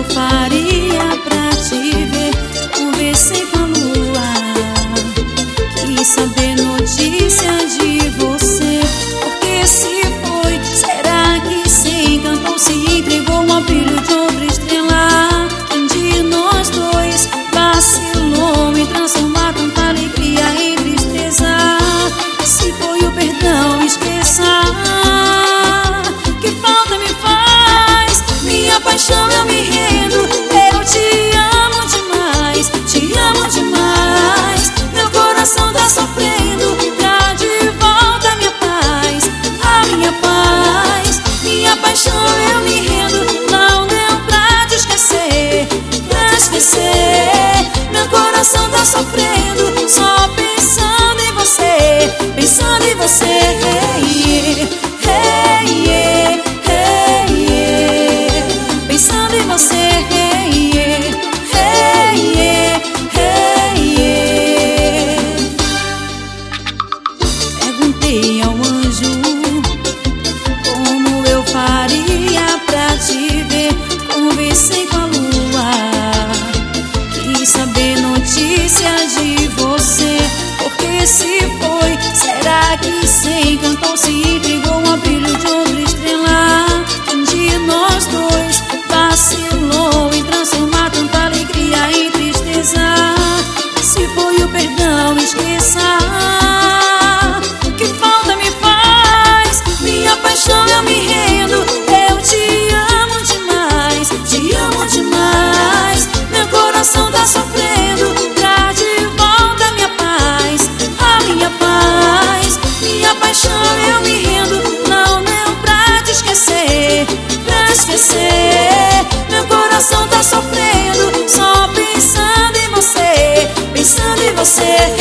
faria pra te ver? Conversei com a lua, quis saber notícias de você. Porque se foi, será que se encantou, se entregou ao brilho de outra estrela? Quem de nós dois vacilou em transformar tanta alegria em tristeza? Se foi o perdão, esqueça. Que falta me faz? Minha paixão, eu me rendo. Eu te amo demais, te amo demais. Meu coração tá sofrendo, dá de volta a minha paz, a minha paz. Minha paixão, eu me rendo. Não deu pra te esquecer, pra esquecer. Meu coração tá sofrendo, só pensando em você, pensando em você. Hey, hey, hey, hey, hey. Pensando em você. Hey, hey, hey, hey, hey. Perguntei ao anjo como eu faria pra te ver. Conversei com a lua, quis saber notícias de você. Porque se foi, será que se encantou, se entregou ao brilho de outra estrela? Quem de nós dois vacilou em transformar tanta alegria em tristeza? Se foi o perdão, esqueça. Que falta me faz? Minha paixão, eu me rendo. Eu te amo demais, te amo demais. Meu coração tá sofrendo, traz de volta a minha paz, a minha paz. Minha paixão, eu me rendo. Não deu pra te esquecer, pra esquecer. Meu coração tá sofrendo, só pensando em você, pensando em você.